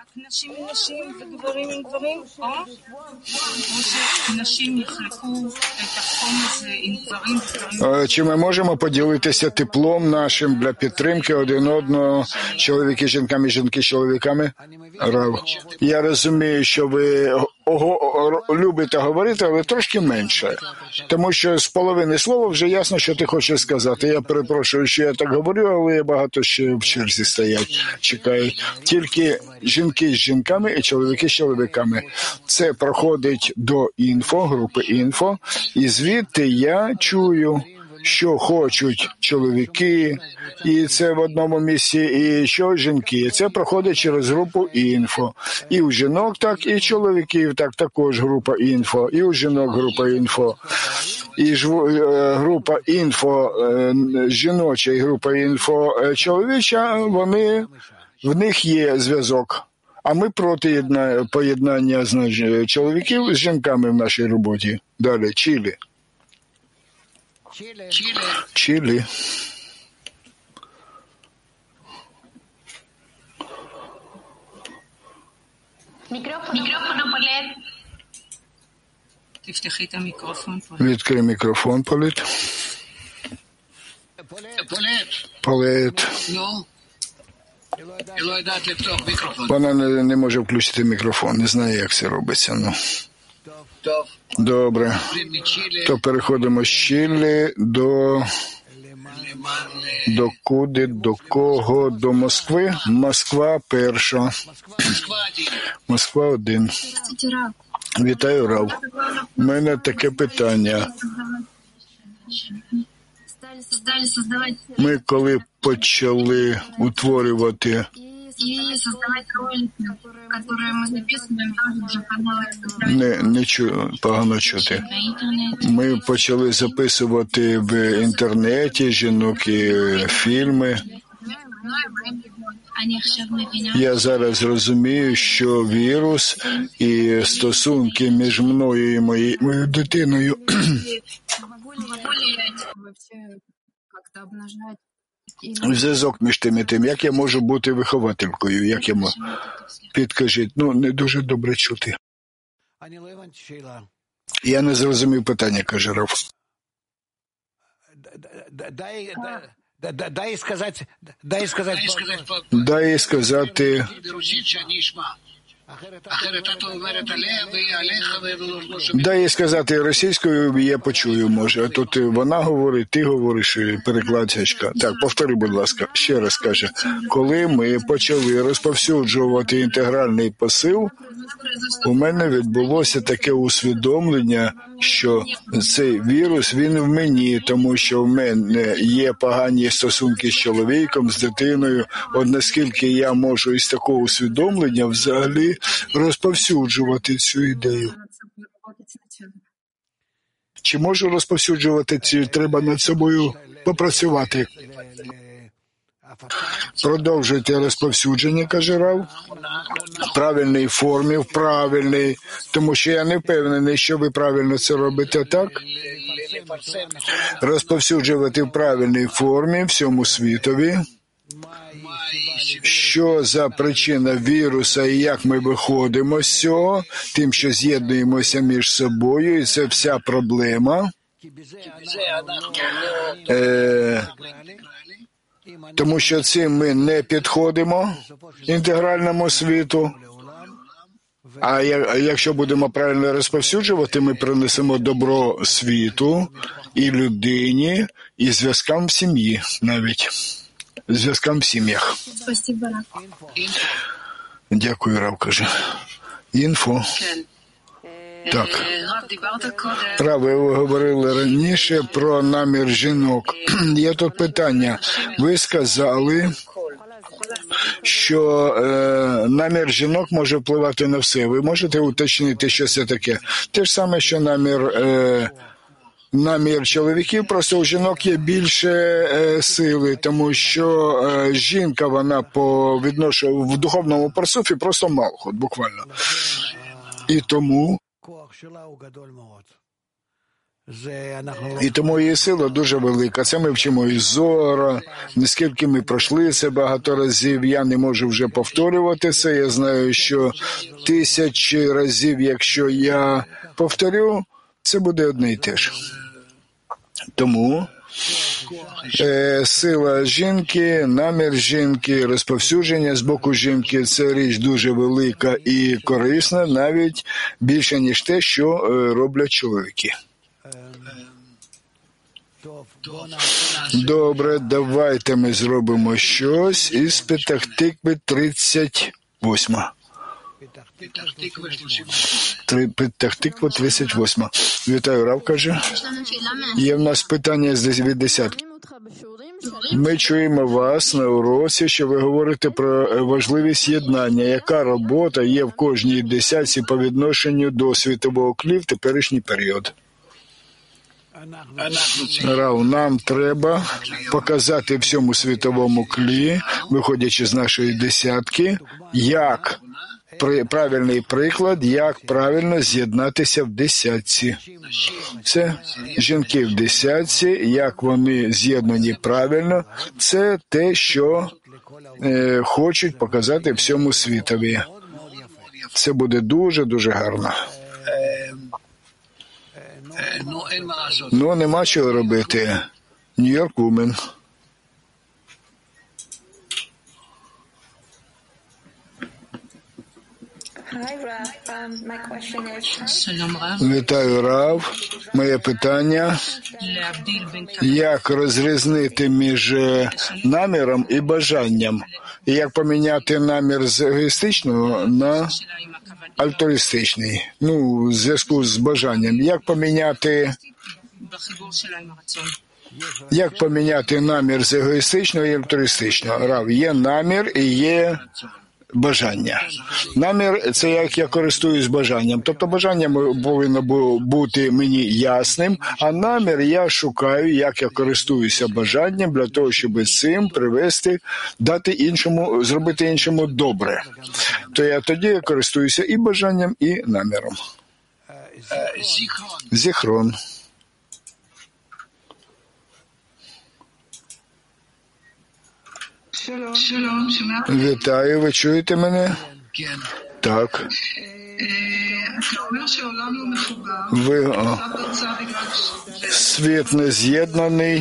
чи ми можемо поділитися теплом нашим для підтримки один одного, чоловіки з жінками, жінки з чоловіками? Рав. Я розумію, що ви ого, любите говорити, але трошки менше. Тому що з половини слова вже ясно, що ти хочеш сказати. Я перепрошую, що я так говорю, але багато ще в черзі стоять, чекають. Тільки жінки з жінками і чоловіки з чоловіками. Це проходить до інфо, групи інфо, і звідти я чую, що хочуть чоловіки, і це в одному місці, і що жінки. Це проходить через групу інфо. І у жінок так, і чоловіків так, також група інфо, і у жінок група інфо. І ж група інфо жіноча і група інфо чоловіча, вони, в них є зв'язок. А ми проти поєднання, значить, чоловіків з жінками в нашій роботі. Далі, Чилі. Чилі. Чилі. Мікрофон, Відкрий мікрофон, Політ. Полет. Вона не, не може включити мікрофон, не знає, як це робиться. Ну. Добре. То переходимо з Чилі до... До куди, до кого? До Москви? Москва перша. Москва один. Вітаю, Рав. У мене таке питання. Ми коли почали утворювати не, не чу, погано чути. Ми почали записувати в інтернеті жінок і фільми. Я зараз розумію, що вірус і стосунки між мною і моєю, моєю дитиною зв'язок між тим і тим. Як я можу бути вихователькою? Як я можу? Підкажіть. Ну, не дуже добре чути. Я не зрозумів питання, каже Рав. Дай сказати, дай сказати, дай сказати, дай сказати російською, я почую, може. А тут вона говорить, ти говориш, перекладачка. Так, повтори, будь ласка, ще раз каже. Коли ми почали розповсюджувати інтегральний посил, у мене відбулося таке усвідомлення, що цей вірус, він в мені, тому що в мене є погані стосунки з чоловіком, з дитиною. От наскільки я можу із такого усвідомлення взагалі розповсюджувати цю ідею. Чи можу розповсюджувати, чи треба над собою попрацювати? Продовжуйте розповсюдження, каже Рав. В правильній формі, в правильній, тому що я не впевнений, що ви правильно це робите, так? Розповсюджувати в правильній формі всьому світові. Що за причина віруса і як ми виходимо з цього, тим, що з'єднуємося між собою, і це вся проблема. Е, тому що цим ми не підходимо інтегральному світу. А якщо будемо правильно розповсюджувати, ми принесемо добро світу і людині, і зв'язкам в сім'ї навіть. Зв'язкам в сім'ях. Дякую, Рав, каже. Інфо. Так. Рав, ви говорили раніше про намір жінок. Є тут питання. Ви сказали, що е, намір жінок може впливати на все. Ви можете уточнити, що це таке? Те ж саме, що намір... Е, Намір чоловіків, просто у жінок є більше е, сили, тому що е, жінка, вона по відношенню в духовному парсуфі просто малхут, буквально. І тому, і тому її сила дуже велика. Це ми вчимо із Зора, наскільки ми пройшли це багато разів, я не можу вже повторювати це, я знаю, що тисячі разів, якщо я повторю, це буде одне і те ж. Тому е, сила жінки, намір жінки, розповсюдження з боку жінки – це річ дуже велика і корисна, навіть більше, ніж те, що е, роблять чоловіки. Добре, давайте ми зробимо щось із Петах-Тикви тридцять восьма. Петах-Тиква тридцять восьма. Вітаю, Рав, каже. Є в нас питання з від десятки. Ми чуємо вас на уроці, що ви говорите про важливість єднання. Яка робота є в кожній десятці по відношенню до світового клі в теперішній період? Рав, нам треба показати всьому світовому клі, виходячи з нашої десятки, як правильний приклад, як правильно з'єднатися в десятці. Це жінки в десятці, як вони з'єднані правильно, це те, що е, хочуть показати всьому світові. Це буде дуже-дуже гарно. Ну, нема чого робити. Нью-Йорк Вумен. Вітаю, Рав. Моє питання: як розрізнити між наміром і бажанням? І як поміняти намір з егоїстичного на альтруїстичний? Ну, в зв'язку з бажанням. Як поміняти Як поміняти намір з егоїстичного і альтруїстичного? Рав, є намір і є бажання. Намір – це як я користуюсь бажанням. Тобто бажання повинно бути мені ясним, а намір я шукаю, як я користуюся бажанням для того, щоб цим привести, дати іншому, зробити іншому добре. То я тоді користуюся і бажанням, і наміром. Зіхрон. Вітаю, ви чуєте мене? Так. Ви, о, світ не з'єднаний.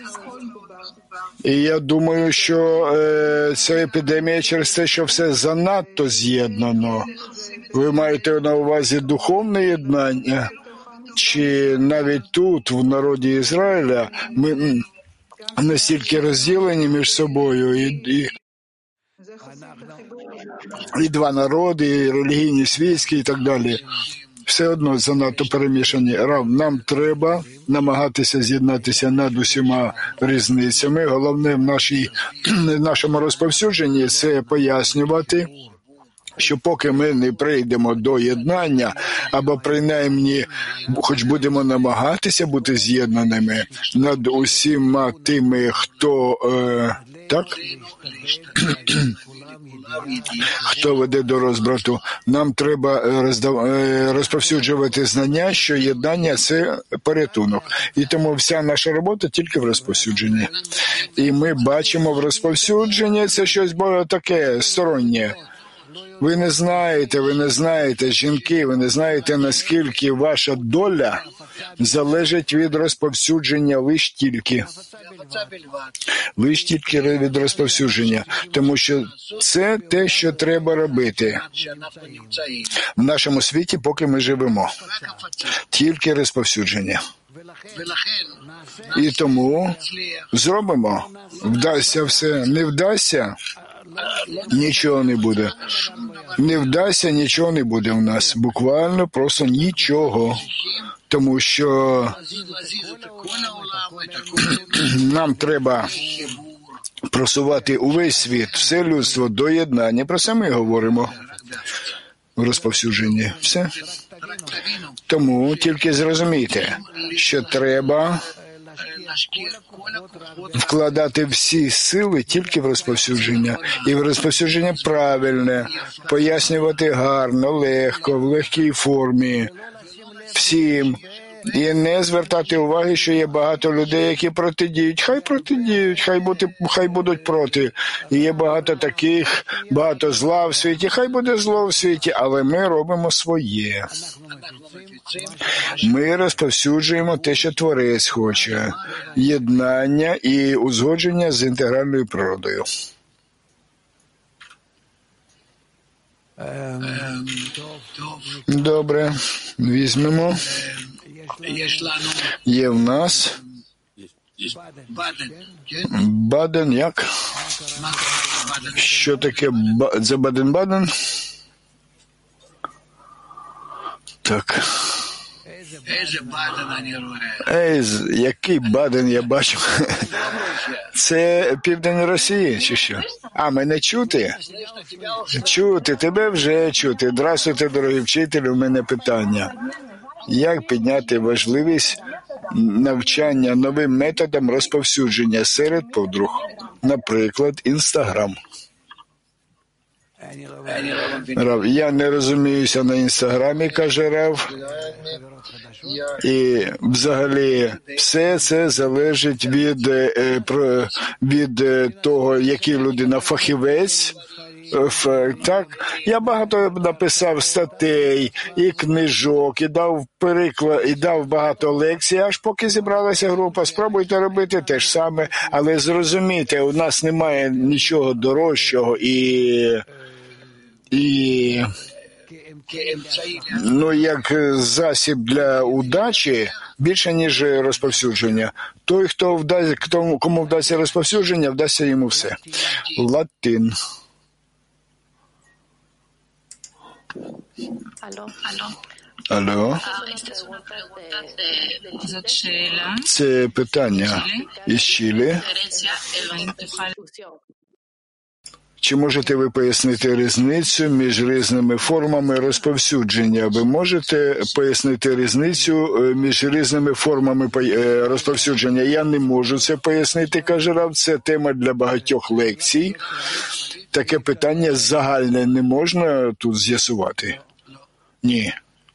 І я думаю, що е, ця епідемія через те, що все занадто з'єднано. Ви маєте на увазі духовне єднання? Чи навіть тут, в народі Ізраїля, ми настільки розділені між собою, і, і, і два народи, і релігійні, світські і так далі. Все одно занадто перемішані. Рав, нам треба намагатися з'єднатися над усіма різницями. Головне в нашій, в нашому розповсюдженні – це пояснювати, що поки ми не прийдемо до єднання, або принаймні, хоч будемо намагатися бути з'єднаними над усіма тими, хто е, так, хто веде до розбрату, нам треба роздав... розповсюджувати знання, що єднання – це порятунок. І тому вся наша робота тільки в розповсюдженні. І ми бачимо в розповсюдженні це щось таке стороннє. Ви не знаєте, ви не знаєте, жінки, ви не знаєте, наскільки ваша доля залежить від розповсюдження лиш тільки. Лиш тільки від розповсюдження. Тому що це те, що треба робити в нашому світі, поки ми живемо. Тільки розповсюдження. І тому зробимо. Вдасться все, не вдасться – нічого не буде. Не вдасться, нічого не буде у нас. Буквально просто нічого. Тому що нам треба просувати увесь світ, все людство до єднання. Про це ми говоримо в розповсюдженні. Все. Тому тільки зрозумійте, що треба вкладати всі сили тільки в розповсюдження. І в розповсюдження правильне, пояснювати гарно, легко, в легкій формі, всім. І не звертати уваги, що є багато людей, які протидіють. Хай протидіють, хай, бути, хай будуть проти. І є багато таких, багато зла в світі, хай буде зло в світі, але ми робимо своє. Ми розповсюджуємо те, що Творець хоче. Єднання і узгодження з інтегральною природою. Добре, візьмемо. Є в нас Баден, як? Що таке за Баден-Баден? Так. Ей, який Баден я бачу? Це південь Росії, чи що? А, мене чути? Чути, тебе вже чути. Здравствуйте, дорогі вчителі, у мене питання. Як підняти важливість навчання новим методам розповсюдження серед подруг? Наприклад, Інстаграм. Рав, я не розуміюся на Інстаграмі, каже Рав. І взагалі все це залежить від, від того, який людина фахівець, Так, я багато написав статей і книжок, і дав переклад, і дав багато лекцій, аж поки зібралася група. Спробуйте робити те ж саме, але зрозумійте, у нас немає нічого дорожчого і, і ну, як засіб для удачі більше, ніж розповсюдження. Той, хто вдасть, кому вдасться розповсюдження, вдасться йому все. Латин. Алло. Алло. Це питання із Чилі. Чи можете ви пояснити різницю між різними формами розповсюдження? Ви можете пояснити різницю між різними формами розповсюдження? Я не можу це пояснити, каже Рав. Це тема для багатьох лекцій. Таке питання загальне не можна тут з'ясувати. Ні.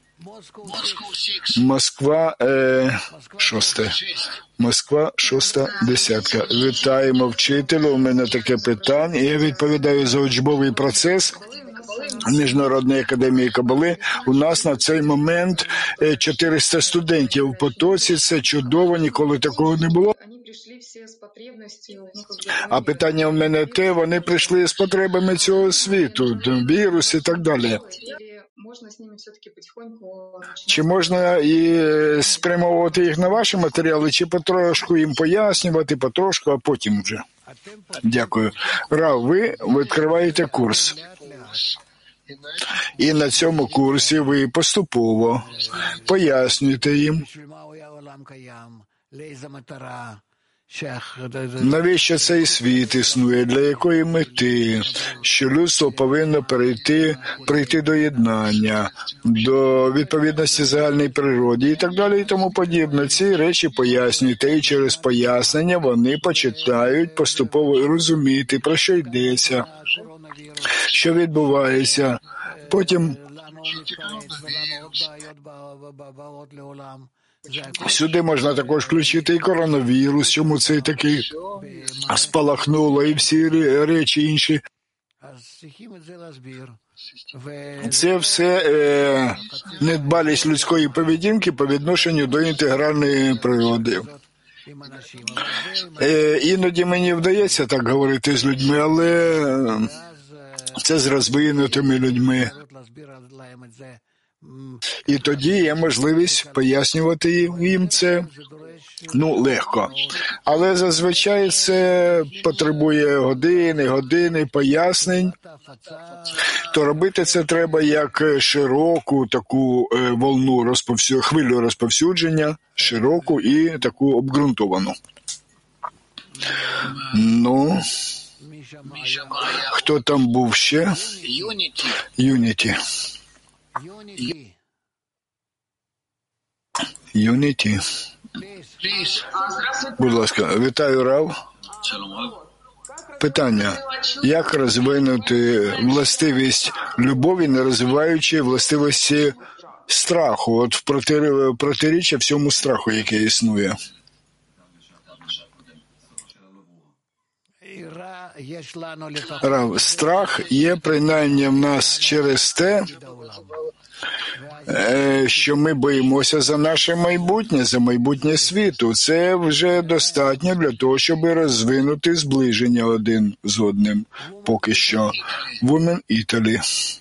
Москва, е, шосте. Москва, шоста десятка. Вітаємо вчителю, у мене таке питання. Я відповідаю за учбовий процес Міжнародної академії Кабали. У нас на цей момент чотириста студентів у потоці. Це чудово, ніколи такого не було. А питання у мене те, вони прийшли з потребами цього світу, вірус і так далі. Чи можна і спрямовувати їх на ваші матеріали, чи потрошку їм пояснювати, потрошку, а потім вже? Дякую. Рав, ви відкриваєте курс. І на цьому курсі ви поступово пояснюєте їм, навіщо цей світ існує, для якої мети, що людство повинно перейти, прийти до єднання, до відповідності загальній природі і так далі і тому подібне. Ці речі пояснюєте, і через пояснення вони починають поступово розуміти, про що йдеться, що відбувається. Потім сюди можна також включити і коронавірус, чому це такий спалахнуло, і всі речі інші. Це все е, недбалість людської поведінки по відношенню до інтегральної природи. Е, іноді мені вдається так говорити з людьми, але це з розвинутими людьми. І тоді є можливість пояснювати їм це, ну, легко. Але зазвичай це потребує години, години пояснень. То робити це треба як широку таку волну розповсю... хвилю розповсюдження, широку і таку обґрунтовану. Ну, хто там був ще? Юніті. Юніті. Будь ласка, вітаю, Рав. Питання. Як розвинути властивість любові, не розвиваючи властивості страху? От в протиріччя всьому страху, який існує. Рав, страх є принаймні в нас через те, що ми боїмося за наше майбутнє, за майбутнє світу. Це вже достатньо для того, щоб розвинути зближення один з одним. Поки що. Women Italy.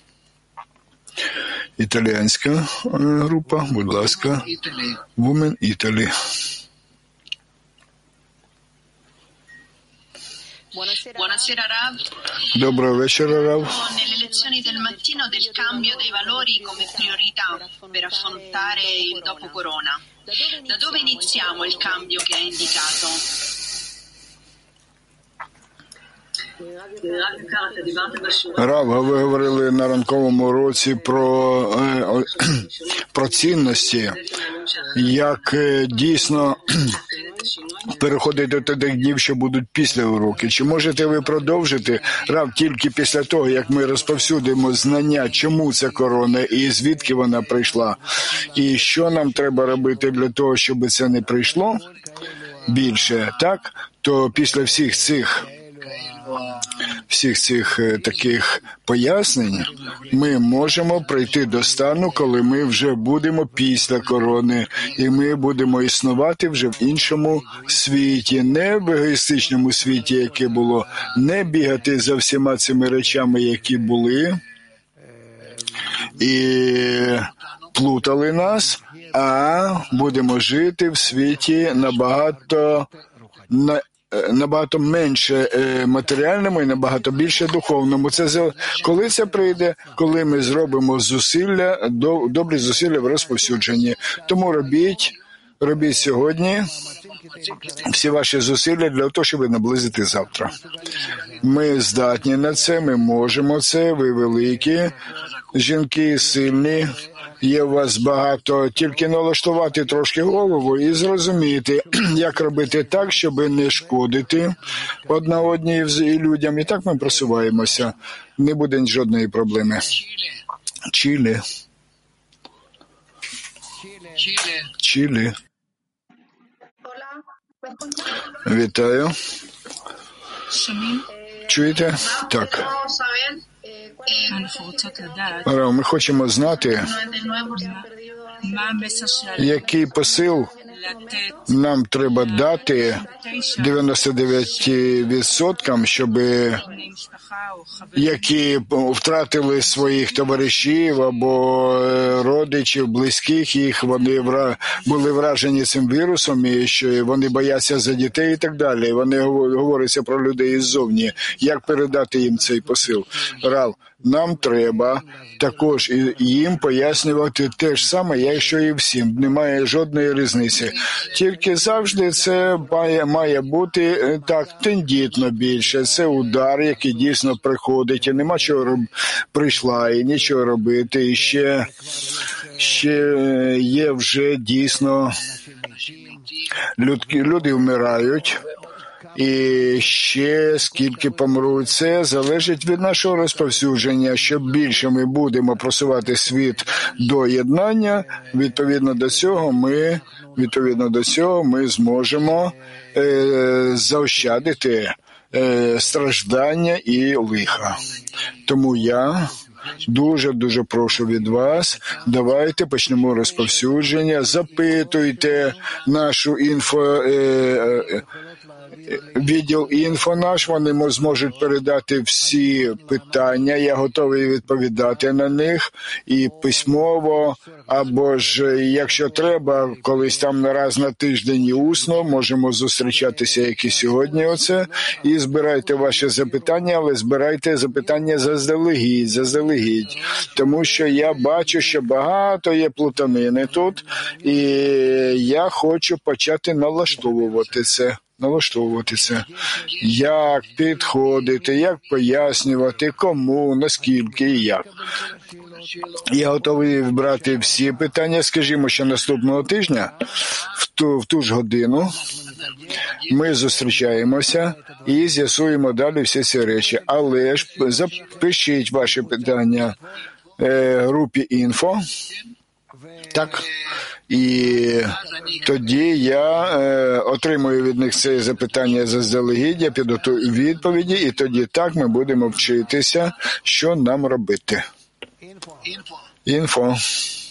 Італіянська група, будь ласка. Women Italy. Buonasera Rav. Доброго вечора, Рав. Nelle lezioni del mattino del cambio dei valori come priorità per affrontare il dopo Corona. Da dove iniziamo il cambio che ha indicato? Рав, ви говорили на ранковому уроці про, про цінності, як дійсно переходити до тих днів, що будуть після уроки. Чи можете ви продовжити, Рав, тільки після того, як ми розповсюдимо знання, чому ця корона і звідки вона прийшла, і що нам треба робити для того, щоб це не прийшло більше, так? То після всіх цих всіх цих таких пояснень ми можемо прийти до стану, коли ми вже будемо після корони, і ми будемо існувати вже в іншому світі, не в егоїстичному світі, яке було, не бігати за всіма цими речами, які були, і плутали нас, а будемо жити в світі набагато на набагато менше матеріальному і набагато більше духовному. Це коли це прийде, коли ми зробимо зусилля, добрі зусилля в розповсюдженні. Тому робіть, робіть сьогодні всі ваші зусилля для того, щоб наблизити завтра. Ми здатні на це, ми можемо це, ви великі, жінки сильні. Є у вас багато, тільки налаштувати трошки голову і зрозуміти, як робити так, щоб не шкодити одна одній і людям. І так ми просуваємося. Не буде жодної проблеми. Чилі. Чилі. Вітаю. Чуєте? Так. Ми хочемо знати, який посил нам треба дати дев'яносто дев'ять відсоткам, щоб які втратили своїх товаришів або родичів, близьких їх, вони були вражені цим вірусом, і що вони бояться за дітей і так далі. Вони говоряться про людей іззовні. Як передати їм цей посил? Рав, нам треба також їм пояснювати те ж саме, якщо і всім. Немає жодної різниці. Тільки завжди це має, має бути так тендітно більше. Це удар, який дійсно приходить, і нема чого роб... прийшла, і нічого робити. І ще, ще є вже дійсно Люд... люди вмирають. І ще скільки помруть, це залежить від нашого розповсюдження. Що більше ми будемо просувати світ до єднання, відповідно до цього ми, відповідно до цього ми зможемо е, заощадити е, страждання і лиха. Тому я дуже-дуже прошу від вас, давайте почнемо розповсюдження, запитуйте нашу інфо... Е, е, відділ інфо наш, вони зможуть передати всі питання, я готовий відповідати на них і письмово, або ж, якщо треба, колись там раз на тиждень і усно, можемо зустрічатися, як і сьогодні оце, і збирайте ваші запитання, але збирайте запитання заздалегідь, заздалегідь, тому що я бачу, що багато є плутанини тут, і я хочу почати налаштовувати це. налаштовувати це, як підходити, як пояснювати, кому, наскільки і як. Я готовий брати всі питання, скажімо, що наступного тижня, в ту, в ту ж годину, ми зустрічаємося і з'ясуємо далі всі ці речі. Але ж запишіть ваші питання е, групі інфо, так, і тоді я е, отримую від них це запитання заздалегідь, я підготую відповіді, і тоді так ми будемо вчитися, що нам робити. Інфо.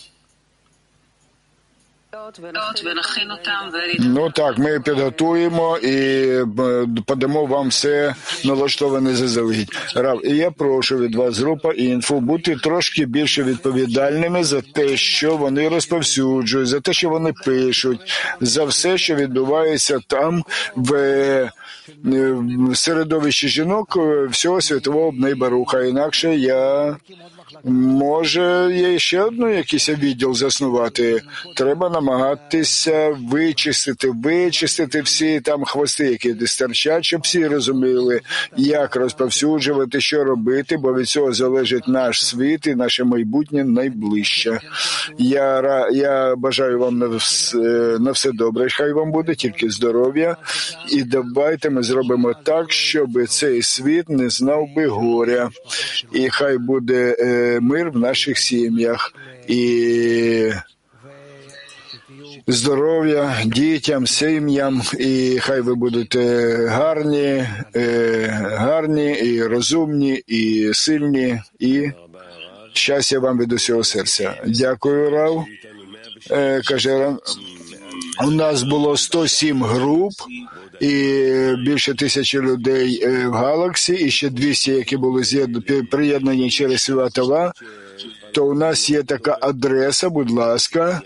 Ну так, ми підготуємо і подамо вам все налаштоване заздалегідь. Рав, і я прошу від вас, група інфо, бути трошки більше відповідальними за те, що вони розповсюджують, за те, що вони пишуть, за все, що відбувається там в середовищі жінок всього світового Бней Баруха. Інакше я... Може, є ще одну якийсь відділ заснувати. Треба намагатися вичистити, вичистити всі там хвости, які десь торчать, щоб всі розуміли, як розповсюджувати, що робити, бо від цього залежить наш світ і наше майбутнє найближче. Я, я бажаю вам на все, на все добре, хай вам буде, тільки здоров'я. І давайте ми зробимо так, щоб цей світ не знав би горя. І хай буде мир в наших сім'ях. І здоров'я дітям, сім'ям, і хай ви будете гарні, гарні, і розумні, і сильні, і щастя вам від усього серця. Дякую, Рав. Каже Рав, у нас було сто сім груп, і більше тисячі людей в Галаксі, і ще двісті, які були приєднані через Святова. То у нас є така адреса, будь ласка.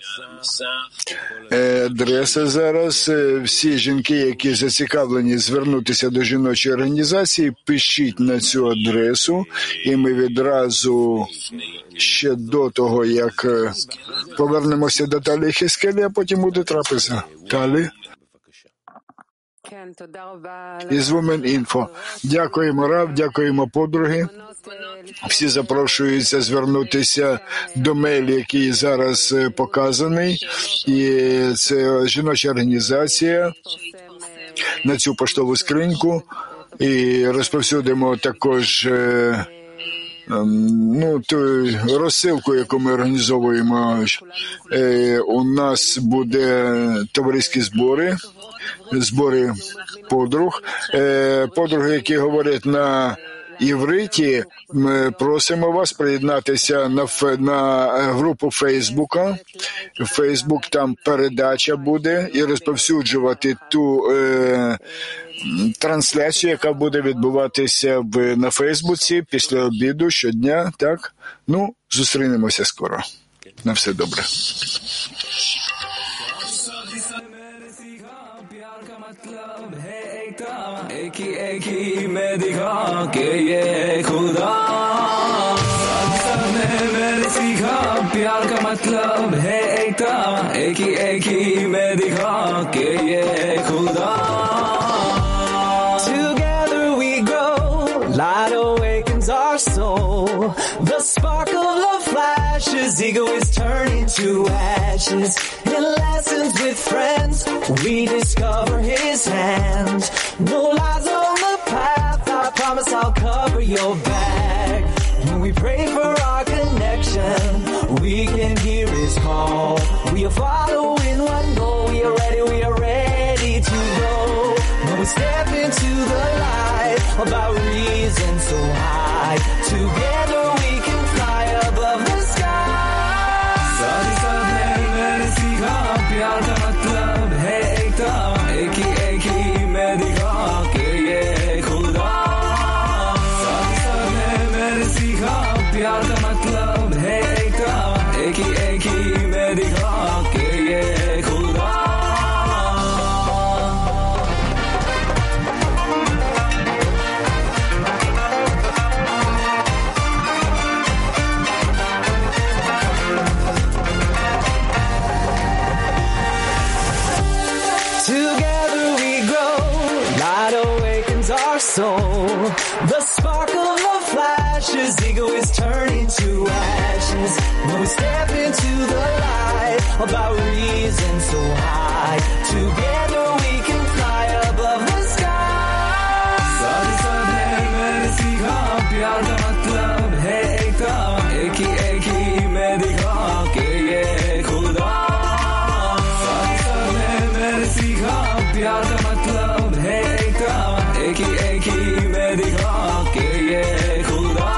Адреса зараз. Всі жінки, які зацікавлені звернутися до жіночої організації, пишіть на цю адресу, і ми відразу ще до того, як повернемося до Талі Хескелі, а потім буде трапеза. Талі? Із Women Info. Дякуємо, Рав, дякуємо, подруги. Всі запрошуються звернутися до мейлу, який зараз показаний. І це жіноча організація на цю поштову скриньку. І розповсюдимо також ну, ту розсилку, яку ми організовуємо. У нас буде товариські збори, збори подруг. Подруги, які говорять на івриті, ми просимо вас приєднатися на, на групу Фейсбука. Фейсбук, там передача буде, і розповсюджувати ту е, трансляцію, яка буде відбуватися в, на Фейсбуці після обіду щодня. Так? Ну, зустрінемося скоро. На все добре. एक ही एक ही मैं दिखा के ये खुदा सब ने मैंने सीखा प्यार का मतलब है एकता एक ही एक ही मैं दिखा के ये खुदा Together we grow light awakens our soul the sparkle of flashes ego is turning to ashes in lessons with friends we discover his hand no lies on the path I promise I'll cover your back when we pray for our connection we can hear his call we are following one goal we are ready we are ready to go when we step into the light about reason so high together we can fly above the sky साथ ही साथ मैंने सीखा प्यार का मतलब है एकता एक ही एक ही मैं दिखा के ये खुदा साथ ही साथ मैंने सीखा प्यार का मतलब है एकता एक ही एक ही मैं दिखा के ये खुदा Together we grow, light awakens our soul. The sparkle of flashes, ego is turning to ashes. When we step into the light, about reason so high. Together we can fly above the sky. साथ ही साथ मैंने सीखा प्यार का मतलब है एकता एक ही एक ही मैं दिखा के ये खुदा सीखा प्यार का मतलब है एकता एक ही एक ही मैं दिखा के ये खुदा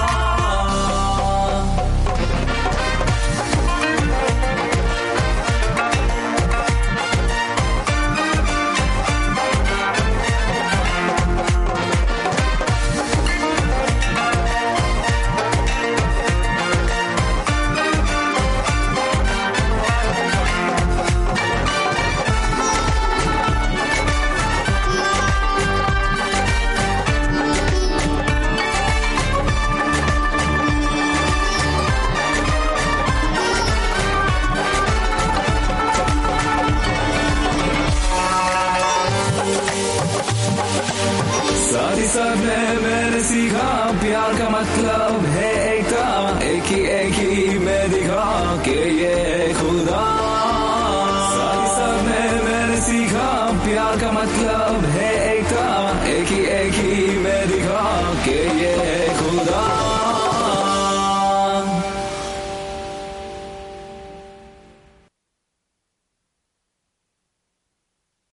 साथ ही साथ मैंने सीखा प्यार का मतलब है एकता एक ही एक ही मैं दिखा के ये खुदा साथ ही साथ मैंने सीखा प्यार का मतलब है एकता एक ही एक ही मैं दिखा के ये खुदा